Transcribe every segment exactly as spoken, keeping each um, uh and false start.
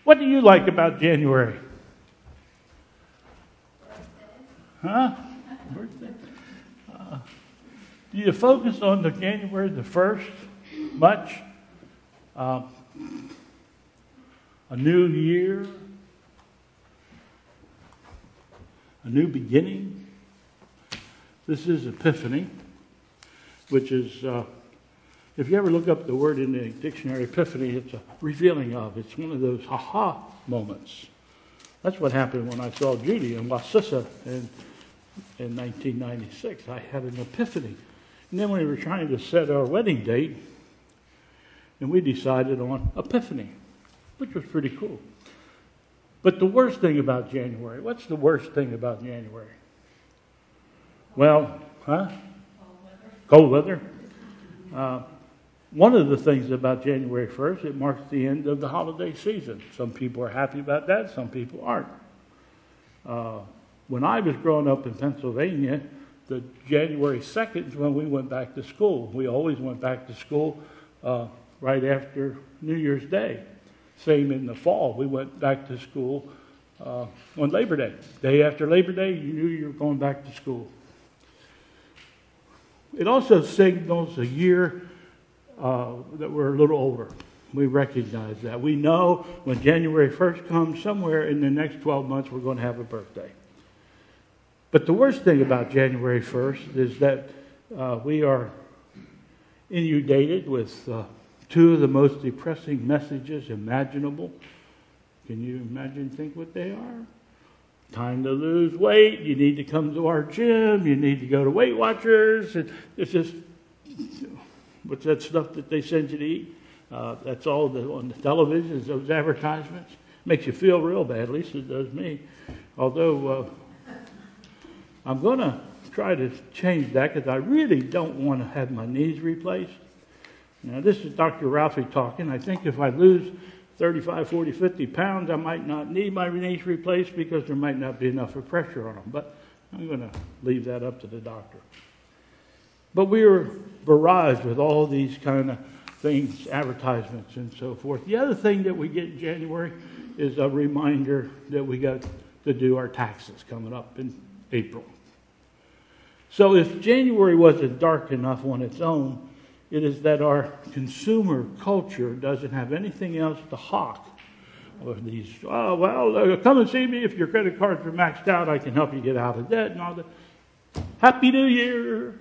What do you like about January? Huh? Birthday? Uh, do you focus on the January the first much? Uh, a new year? A new beginning? This is Epiphany, which is, uh, if you ever look up the word in the dictionary, Epiphany, it's a revealing of. It's one of those ha-ha moments. That's what happened when I saw Judy in Wassissa in, in nineteen ninety-six. I had an epiphany. And then we were trying to set our wedding date, and we decided on Epiphany, which was pretty cool. But the worst thing about January, what's the worst thing about January? Well, huh? Cold weather. Cold weather. Uh, one of the things about January first, it marks the end of the holiday season. Some people are happy about that, some people aren't. Uh, when I was growing up in Pennsylvania, the January second is when we went back to school. We always went back to school uh, right after New Year's Day. Same in the fall. We went back to school uh, on Labor Day. Day after Labor Day, you knew you were going back to school. It also signals a year uh, that we're a little older. We recognize that. We know when January first comes, somewhere in the next twelve months, we're going to have a birthday. But the worst thing about January first is that uh, we are inundated with uh, two of the most depressing messages imaginable. Can you imagine, think what they are? Time to lose weight. You need to come to our gym. You need to go to Weight Watchers. It's just, what's that stuff that they send you to eat? Uh, that's all the, on the television, is those advertisements. Makes you feel real bad, at least it does me. Although uh, I'm going to try to change that because I really don't want to have my knees replaced. Now, this is Doctor Ralphie talking. I think if I lose thirty-five, forty, fifty pounds, I might not need my knees replaced because there might not be enough of pressure on them. But I'm going to leave that up to the doctor. But we were barraged with all these kind of things, advertisements and so forth. The other thing that we get in January is a reminder that we got to do our taxes coming up in April. So if January wasn't dark enough on its own, it is that our consumer culture doesn't have anything else to hawk. Or these, oh, well, uh, come and see me if your credit cards are maxed out. I can help you get out of debt and all that. Happy New Year!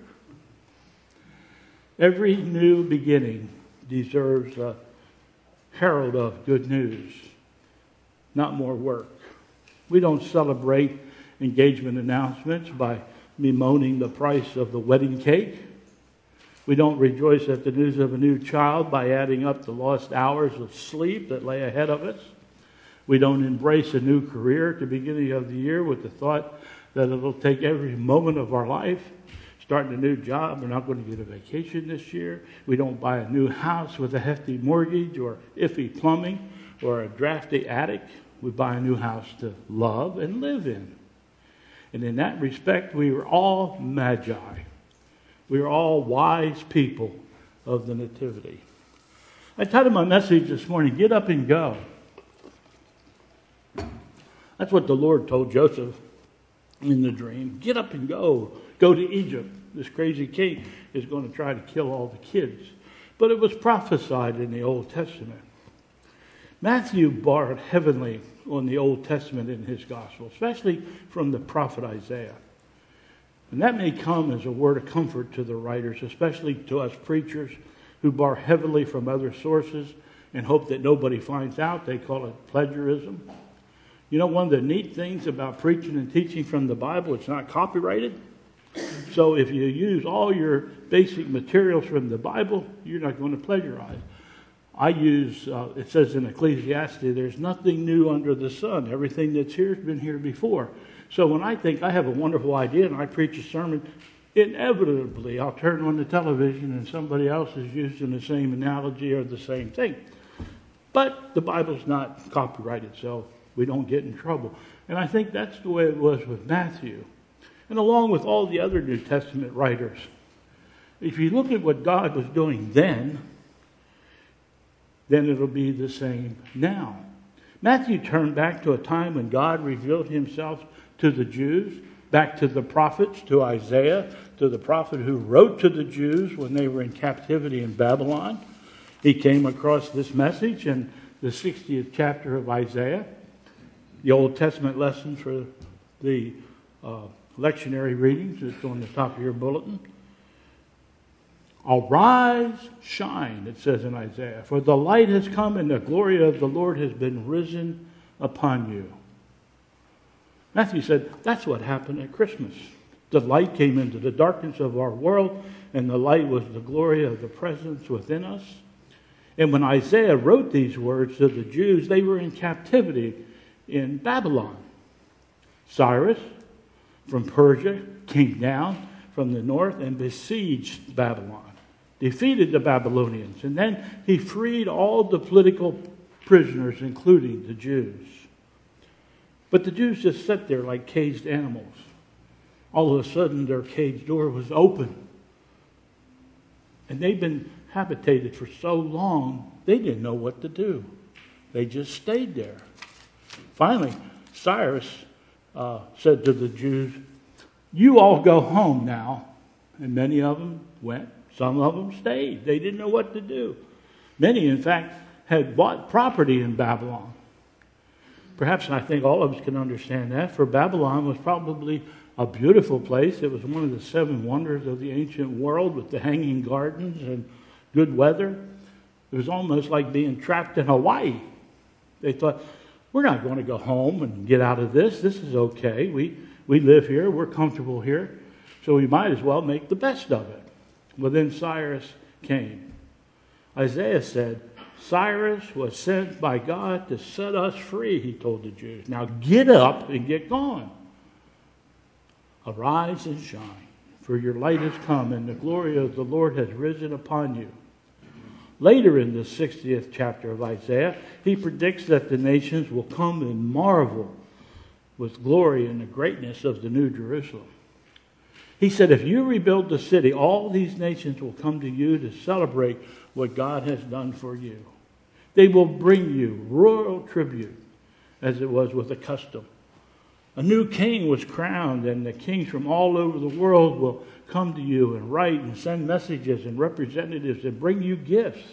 Every new beginning deserves a herald of good news, not more work. We don't celebrate engagement announcements by bemoaning the price of the wedding cake. We don't rejoice at the news of a new child by adding up the lost hours of sleep that lay ahead of us. We don't embrace a new career at the beginning of the year with the thought that it'll take every moment of our life. Starting a new job, we're not going to get a vacation this year. We don't buy a new house with a hefty mortgage or iffy plumbing or a drafty attic. We buy a new house to love and live in. And in that respect, we are all magi. We are all wise people of the Nativity. I titled my message this morning, Get Up and Go. That's what the Lord told Joseph in the dream. Get up and go. Go to Egypt. This crazy king is going to try to kill all the kids. But it was prophesied in the Old Testament. Matthew borrowed heavily on the Old Testament in his gospel, especially from the prophet Isaiah. And that may come as a word of comfort to the writers, especially to us preachers who borrow heavily from other sources and hope that nobody finds out. They call it plagiarism. You know, one of the neat things about preaching and teaching from the Bible, it's not copyrighted. So if you use all your basic materials from the Bible, you're not going to plagiarize. I use, uh, it says in Ecclesiastes, there's nothing new under the sun. Everything that's here has been here before. So when I think I have a wonderful idea and I preach a sermon, inevitably I'll turn on the television and somebody else is using the same analogy or the same thing. But the Bible's not copyrighted, so we don't get in trouble. And I think that's the way it was with Matthew. And along with all the other New Testament writers. If you look at what God was doing then, then it'll be the same now. Matthew turned back to a time when God revealed himself to the Jews, back to the prophets, to Isaiah, to the prophet who wrote to the Jews when they were in captivity in Babylon. He came across this message in the sixtieth chapter of Isaiah, the Old Testament lesson for the uh, lectionary readings. It's on the top of your bulletin. Arise, shine, it says in Isaiah, for the light has come and the glory of the Lord has been risen upon you. Matthew said that's what happened at Christmas. The light came into the darkness of our world, and the light was the glory of the presence within us. And when Isaiah wrote these words to the Jews, they were in captivity in Babylon. Cyrus from Persia came down from the north and besieged Babylon, defeated the Babylonians, and then he freed all the political prisoners, including the Jews. But the Jews just sat there like caged animals. All of a sudden, their cage door was open. And they'd been habitated for so long, they didn't know what to do. They just stayed there. Finally, Cyrus uh, said to the Jews, you all go home now. And many of them went. Some of them stayed. They didn't know what to do. Many, in fact, had bought property in Babylon. Perhaps I think all of us can understand that, for Babylon was probably a beautiful place. It was one of the seven wonders of the ancient world with the hanging gardens and good weather. It was almost like being trapped in Hawaii. They thought, we're not going to go home and get out of this. This is okay. We, we live here. We're comfortable here. So we might as well make the best of it. Well, then Cyrus came. Isaiah said, Cyrus was sent by God to set us free, he told the Jews. Now get up and get going. Arise and shine, for your light has come, and the glory of the Lord has risen upon you. Later in the sixtieth chapter of Isaiah, he predicts that the nations will come and marvel with glory in the greatness of the New Jerusalem. He said, if you rebuild the city, all these nations will come to you to celebrate what God has done for you. They will bring you royal tribute, as it was with a custom. A new king was crowned, and the kings from all over the world will come to you and write and send messages and representatives and bring you gifts.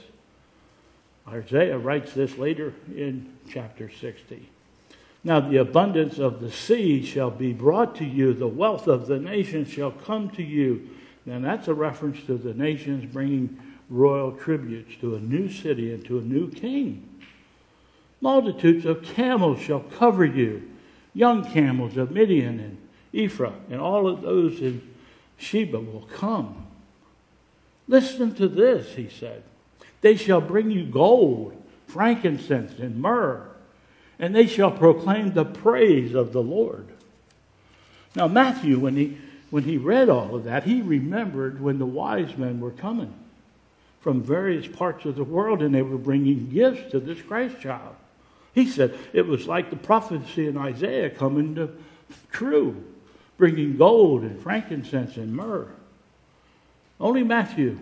Isaiah writes this later in chapter sixty. Now the abundance of the sea shall be brought to you. The wealth of the nations shall come to you. And that's a reference to the nations bringing royal tributes to a new city and to a new king. Multitudes of camels shall cover you. Young camels of Midian and Ephraim and all of those in Sheba will come. Listen to this, he said. They shall bring you gold, frankincense, and myrrh, and they shall proclaim the praise of the Lord. Now Matthew, when he, when he read all of that, he remembered when the wise men were coming from various parts of the world, and they were bringing gifts to this Christ child. He said it was like the prophecy in Isaiah coming to true, bringing gold and frankincense and myrrh. Only Matthew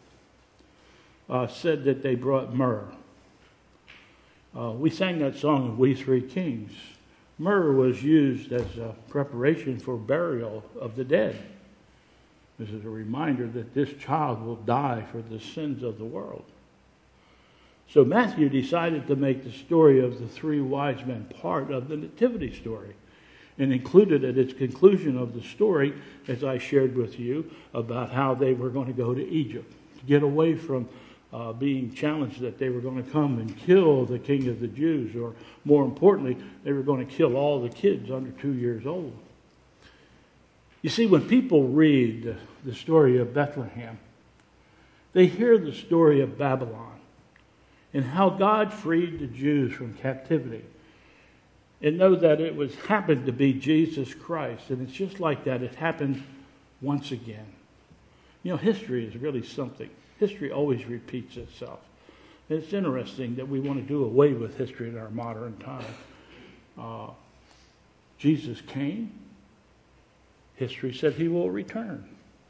uh, said that they brought myrrh. Uh, we sang that song, We Three Kings. Myrrh was used as a preparation for burial of the dead. This is a reminder that this child will die for the sins of the world. So Matthew decided to make the story of the three wise men part of the nativity story, and included at its conclusion of the story, as I shared with you, about how they were going to go to Egypt to get away from uh, being challenged that they were going to come and kill the king of the Jews, or more importantly, they were going to kill all the kids under two years old. You see, when people read the story of Bethlehem, they hear the story of Babylon and how God freed the Jews from captivity, and know that it was happened to be Jesus Christ. And it's just like that. It happened once again. You know, history is really something. History always repeats itself. And it's interesting that we want to do away with history in our modern time. Uh, Jesus came. History said he will return.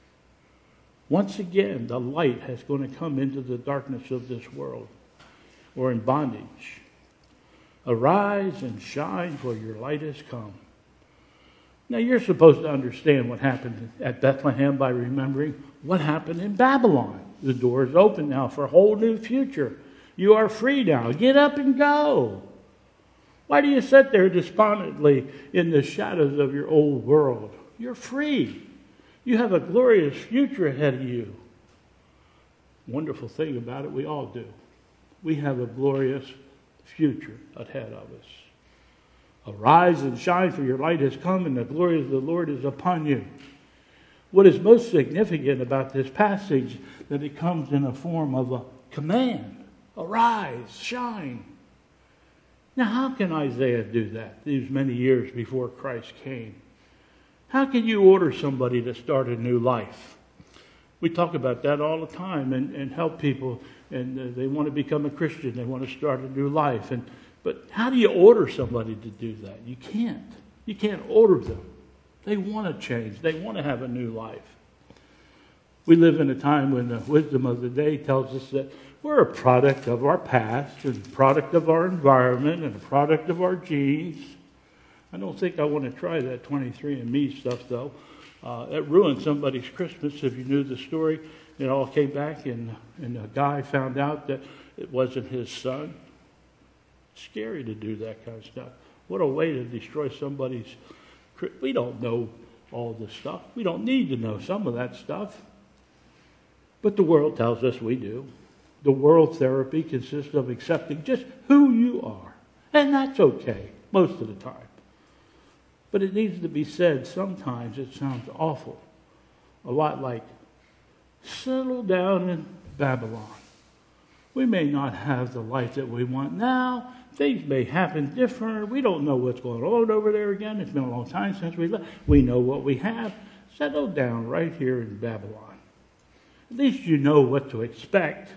Once again, the light has going to come into the darkness of this world, or in bondage. Arise and shine, for your light has come. Now you're supposed to understand what happened at Bethlehem by remembering what happened in Babylon. The door is open now for a whole new future. You are free now. Get up and go. Why do you sit there despondently in the shadows of your old world? You're free. You have a glorious future ahead of you. Wonderful thing about it, we all do. We have a glorious future ahead of us. Arise and shine, for your light has come, and the glory of the Lord is upon you. What is most significant about this passage, that it comes in a form of a command. Arise, shine. Now, how can Isaiah do that these many years before Christ came? How can you order somebody to start a new life? We talk about that all the time and, and help people, and uh, they want to become a Christian. They want to start a new life. And But how do you order somebody to do that? You can't. You can't order them. They want to change. They want to have a new life. We live in a time when the wisdom of the day tells us that we're a product of our past, and a product of our environment, and a product of our genes. I don't think I want to try that twenty-three and me stuff, though. Uh, it ruined somebody's Christmas. If you knew the story, it all came back, and, and a guy found out that it wasn't his son. It's scary to do that kind of stuff. What a way to destroy somebody's... We don't know all this stuff. We don't need to know some of that stuff. But the world tells us we do. The world therapy consists of accepting just who you are. And that's okay, most of the time. But it needs to be said, sometimes it sounds awful. A lot like, settle down in Babylon. We may not have the life that we want now. Things may happen different. We don't know what's going on over there again. It's been a long time since we left. We know what we have. Settle down right here in Babylon. At least you know what to expect.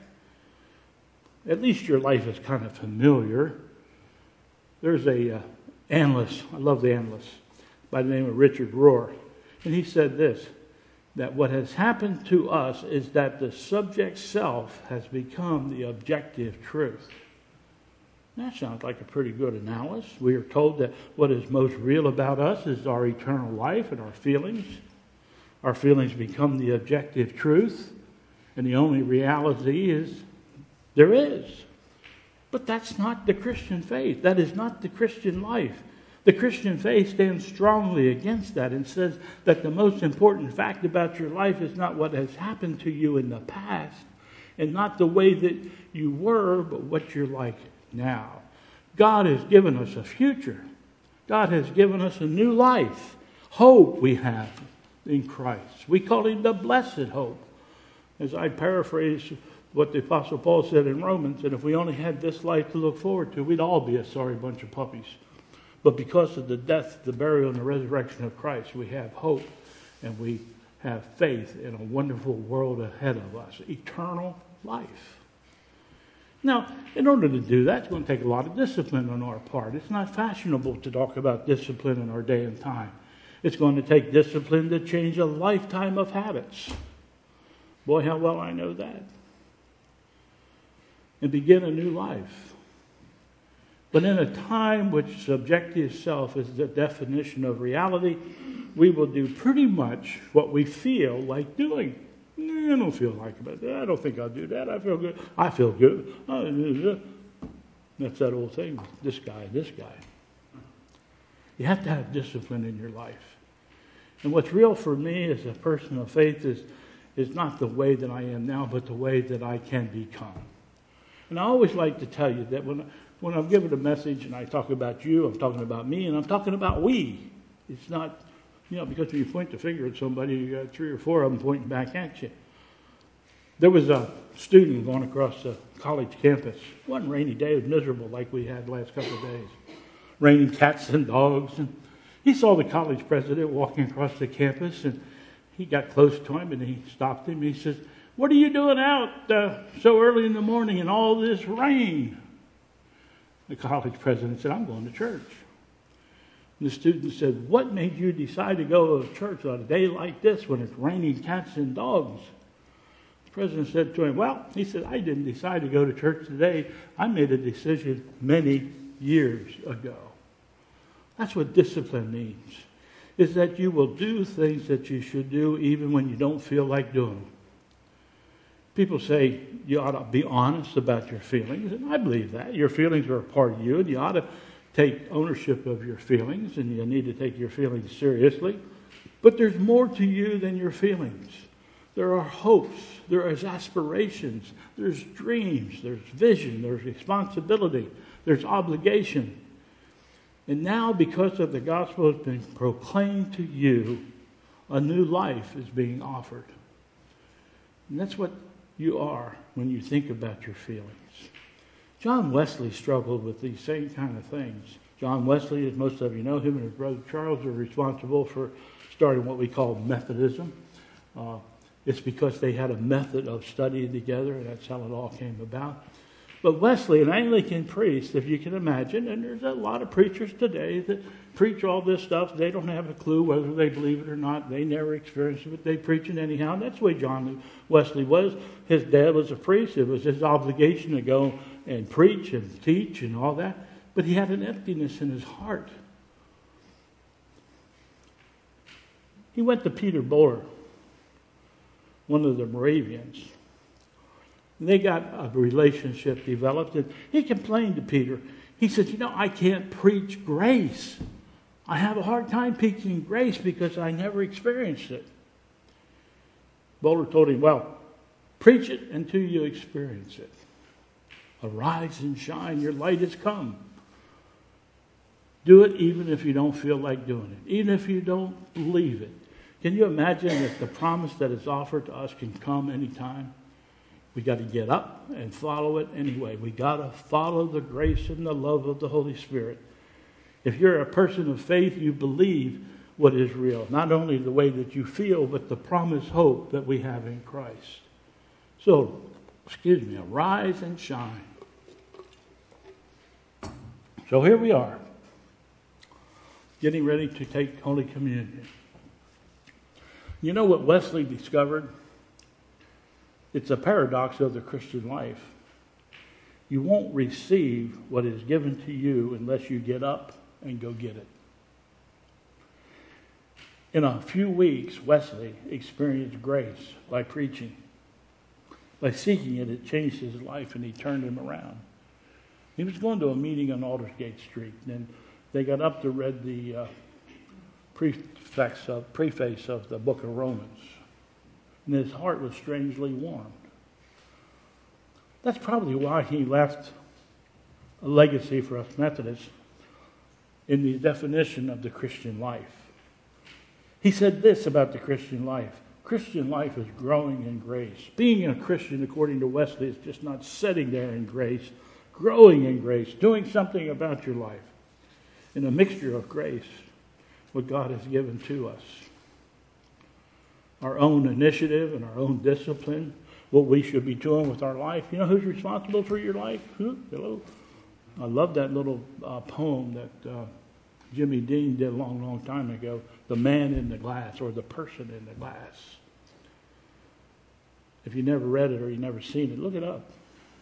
At least your life is kind of familiar. There's a uh, analyst, I love the analyst, by the name of Richard Rohr. And he said this, that what has happened to us is that the subject self has become the objective truth. That sounds like a pretty good analysis. We are told that what is most real about us is our eternal life and our feelings. Our feelings become the objective truth, and the only reality is there is. But that's not the Christian faith. That is not the Christian life. The Christian faith stands strongly against that and says that the most important fact about your life is not what has happened to you in the past, and not the way that you were, but what you're like now. God has given us a future. God has given us a new life. Hope we have in Christ. We call it the blessed hope. As I paraphrase what the Apostle Paul said in Romans, and if we only had this life to look forward to, we'd all be a sorry bunch of puppies. But because of the death, the burial, and the resurrection of Christ, we have hope, and we have faith in a wonderful world ahead of us, eternal life. Now, in order to do that, it's going to take a lot of discipline on our part. It's not fashionable to talk about discipline in our day and time. It's going to take discipline to change a lifetime of habits. Boy, how well I know that. And begin a new life. But in a time which subjective self is the definition of reality, we will do pretty much what we feel like doing. I don't feel like it. I don't think I'll do that. I feel good. I feel good. That's that old thing. This guy, this guy. You have to have discipline in your life. And what's real for me as a person of faith is, is not the way that I am now, but the way that I can become. And I always like to tell you that when, when I'm giving a message and I talk about you, I'm talking about me, and I'm talking about we. It's not, you know, because when you point the finger at somebody, you got three or four of them pointing back at you. There was a student going across the college campus. It wasn't a rainy day. It was miserable like we had the last couple of days. Raining cats and dogs. And he saw the college president walking across the campus, and he got close to him, and he stopped him. He says, "What are you doing out uh, so early in the morning in all this rain?" The college president said, "I'm going to church." And the student said, "What made you decide to go to church on a day like this when it's raining cats and dogs?" The president said to him, "Well," he said, "I didn't decide to go to church today. I made a decision many years ago. That's what discipline means, is that you will do things that you should do even when you don't feel like doing them. People say you ought to be honest about your feelings, and I believe that. Your feelings are a part of you, and you ought to take ownership of your feelings, and you need to take your feelings seriously. But there's more to you than your feelings. There are hopes, there is aspirations, there's dreams, there's vision, there's responsibility, there's obligation. And now, because of the gospel has been proclaimed to you, a new life is being offered. And that's what you are when you think about your feelings. John Wesley struggled with these same kind of things. John Wesley, as most of you know, him and his brother Charles are responsible for starting what we call Methodism. Uh, it's because they had a method of studying together, and that's how it all came about. But Wesley, an Anglican priest, if you can imagine, and there's a lot of preachers today that preach all this stuff. They don't have a clue whether they believe it or not. They never experienced it, but they preach it anyhow. And that's the way John Wesley was. His dad was a priest. It was his obligation to go and preach and teach and all that. But he had an emptiness in his heart. He went to Peter Bohr, one of the Moravians. They got a relationship developed, and he complained to Peter. He said, you know, I can't preach grace. I have a hard time preaching grace because I never experienced it. Bohr told him, well, preach it until you experience it. Arise and shine, your light has come. Do it even if you don't feel like doing it, even if you don't believe it. Can you imagine that the promise that is offered to us can come anytime? We got to get up and follow it anyway. We got to follow the grace and the love of the Holy Spirit. If you're a person of faith, you believe what is real. Not only the way that you feel, but the promised hope that we have in Christ. So, excuse me, arise and shine. So here we are, getting ready to take Holy Communion. You know what Wesley discovered? It's a paradox of the Christian life. You won't receive what is given to you unless you get up and go get it. In a few weeks, Wesley experienced grace by preaching. By seeking it, it changed his life and he turned him around. He was going to a meeting on Aldersgate Street, and they got up to read the uh, preface, of, preface of the book of Romans. And his heart was strangely warmed. That's probably why he left a legacy for us Methodists in the definition of the Christian life. He said this about the Christian life. Christian life is growing in grace. Being a Christian, according to Wesley, is just not sitting there in grace, growing in grace, doing something about your life in a mixture of grace, what God has given to us. Our own initiative and our own discipline, what we should be doing with our life. You know who's responsible for your life? Who? Hello? I love that little uh, poem that uh, Jimmy Dean did a long, long time ago, The Man in the Glass, or The Person in the Glass. If you never read it or you've never seen it, look it up.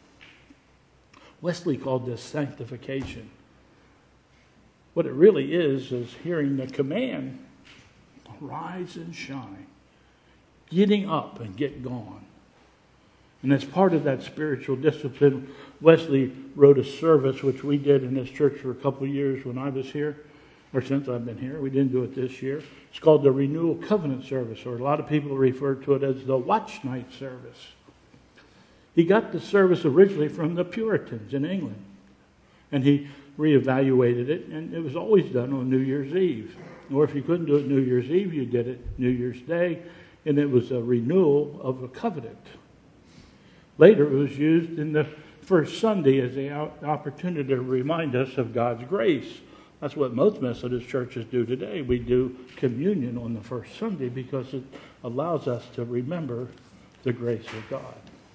Wesley called this sanctification. What it really is, is hearing the command, rise and shine. Getting up and get gone. And as part of that spiritual discipline, Wesley wrote a service which we did in this church for a couple of years when I was here, or since I've been here. We didn't do it this year. It's called the Renewal Covenant Service, or a lot of people refer to it as the Watch Night Service. He got the service originally from the Puritans in England, and he reevaluated it, and it was always done on New Year's Eve. Or if you couldn't do it New Year's Eve, you did it New Year's Day, and it was a renewal of a covenant. Later, it was used in the first Sunday as an opportunity to remind us of God's grace. That's what most Methodist churches do today. We do communion on the first Sunday because it allows us to remember the grace of God.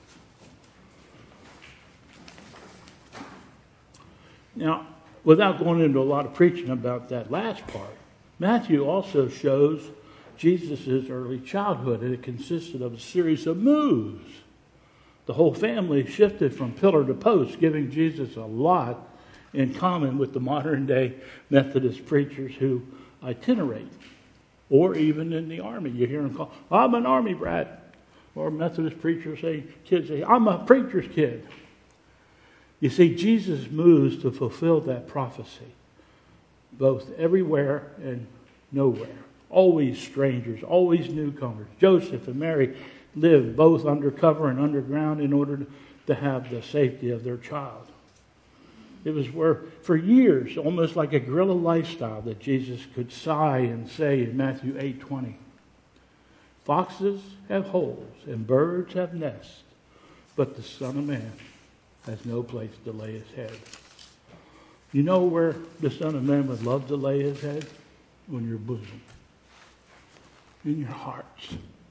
Now, without going into a lot of preaching about that last part, Matthew also shows Jesus' early childhood, and it consisted of a series of moves. The whole family shifted from pillar to post, giving Jesus a lot in common with the modern day Methodist preachers who itinerate, or even in the army. You hear them call, I'm an army brat. Or Methodist preachers say, kids say, I'm a preacher's kid. You see, Jesus moves to fulfill that prophecy, both everywhere and nowhere. Always strangers, always newcomers. Joseph and Mary lived both undercover and underground in order to have the safety of their child. It was where, for years, almost like a guerrilla lifestyle, that Jesus could sigh and say in Matthew eight twenty, foxes have holes and birds have nests, but the Son of Man has no place to lay his head. You know where the Son of Man would love to lay his head? On your bosom. In your hearts.